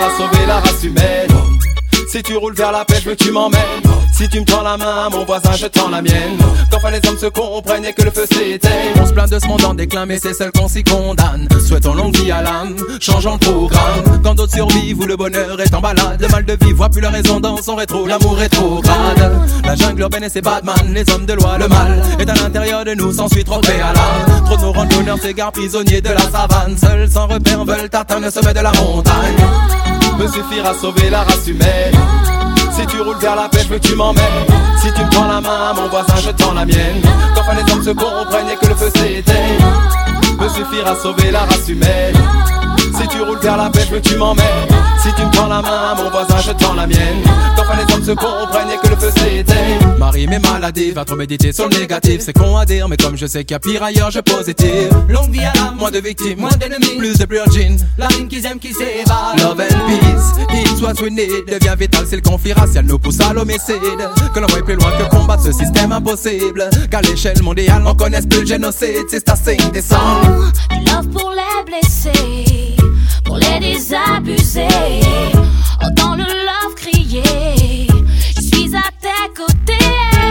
à sauver la race humaine. Si tu roules vers la paix, je veux que tu m'emmènes. Si tu me tends la main, mon voisin, je tends la mienne. Qu'enfin les hommes se comprennent et que le feu s'éteigne. On se plaint de ce monde en déclin, mais c'est seul qu'on s'y condamne. Souhaitons longue vie à l'âme, changeons le programme. Quand d'autres survivent où le bonheur est en balade, le mal de vivre voit plus la raison dans son rétro, l'amour rétrograde. La jungle urbaine et ses Batman, les hommes de loi, le mal est à l'intérieur de nous, s'ensuit trop de préalable. Trop de nos randonneurs s'égarent prisonniers de la savane. Seuls sans repère veulent atteindre le sommet de la montagne. Peut suffire à sauver la race humaine. Si tu roules vers la paix, je veux que tu m'emmènes. Si tu me tends la main, mon voisin, je tends la mienne. Qu'enfin les hommes se comprennent et que le feu s'éteigne. Peut suffire à sauver la race humaine. Si tu roules vers la paix, je veux que tu m'emmènes. Si tu me tends la main, mon voisin, je tends la mienne. Qu'enfin les hommes se comprennent et que le feu s'éteigne. Marie m'est maladive, va trop méditer sur le négatif. C'est con à dire, mais comme je sais qu'il y a pire ailleurs, je positive. Longue vie à l'âme, moins de victimes, moins d'ennemis, plus de purging. La rime qu'ils aiment qui s'évade. Love and peace, it's what we need. Devient vital si le conflit racial nous pousse à l'homicide. Que l'on voit plus loin que combattre ce système impossible. Qu'à l'échelle mondiale, on connaisse plus le génocide. C'est à sing des songs. Love pour les blessés, pour les désabusés. Entends le love crier, je suis à tes côtés.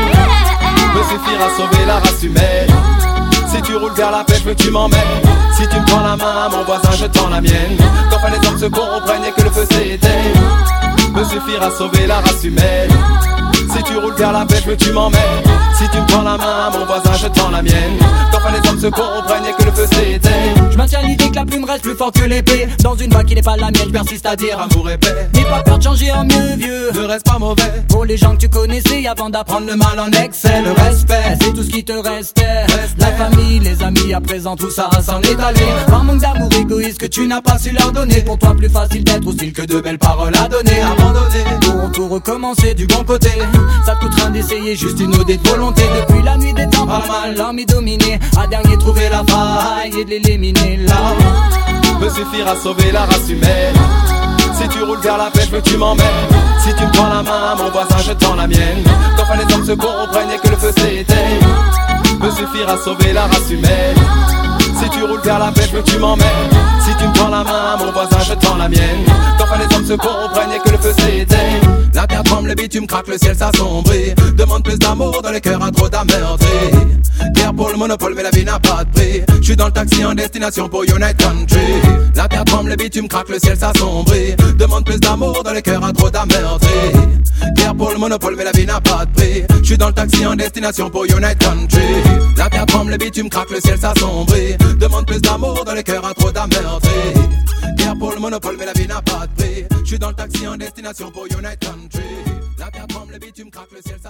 Peut suffire à sauver la race humaine. Si tu roules vers la paix, je veux que tu m'emmènes. Si tu me tends la main, mon voisin, je tends la mienne. Qu'enfin les hommes se comprennent et que le feu s'éteigne. Peut suffire à sauver la race humaine. Si tu roules vers la paix, je veux que tu m'emmènes. Si tu me tends la main, mon voisin, je tends la mienne. Qu'enfin les hommes se comprennent et que le feu s'éteigne. Je maintiens l'idée que la plume reste plus forte que l'épée. Dans une voie qui n'est pas la mienne, je persiste à dire amour et paix. N'aie pas peur de changer en mieux, vieux. Ne reste pas mauvais. Pour les gens que tu connaissais avant d'apprendre le mal en excès. Le respect, c'est tout ce qui te restait. La famille, les amis, à présent tout ça s'en est allé. Par manque d'amour égoïste que tu n'as pas su leur donner. Pour toi plus facile d'être hostile que de belles paroles à donner. Abandonner, pour tout recommencer du bon côté. Ça te coûte rien d'essayer, juste une odée de volonté. Depuis la nuit des temps, pas mal, l'ennui dominé. À dernier trouver la faille et de l'éliminer là. Peut suffire à sauver la race humaine. Si tu roules vers la paix, je veux que tu m'emmènes. Si tu me tends la main, mon voisin, je tends la mienne. Qu'enfin les hommes se comprennent et que le feu s'éteigne. Peut suffire à sauver la race humaine. Si tu roules vers la paix, je veux que tu m'emmènes. Si tu me tends la main, mon voisin, je tends la mienne. Qu'enfin les hommes se comprennent et que le feu s'éteigne. La terre tremble, le bitume craque, le ciel s'assombrit. Demande plus d'amour dans le cœur à trop d'amerterie. Guerre pour le monopole, mais la vie n'a pas de prix. Je suis dans le taxi en destination pour United Country. La terre tremble, le bitume craque, le ciel s'assombrit. Demande plus d'amour dans le cœur à trop d'amerterie. Guerre pour le monopole, mais la vie n'a pas de prix. Je suis dans le taxi en destination pour United Country. La terre tremble, le bitume craque, le ciel s'assombrit. Demande plus d'amour dans le cœur à trop d'amerterie. Guerre pour le monopole, mais la vie n'a pas de prix. Je suis dans le taxi en destination pour United Country. La terre tremble, le bitume craque, le ciel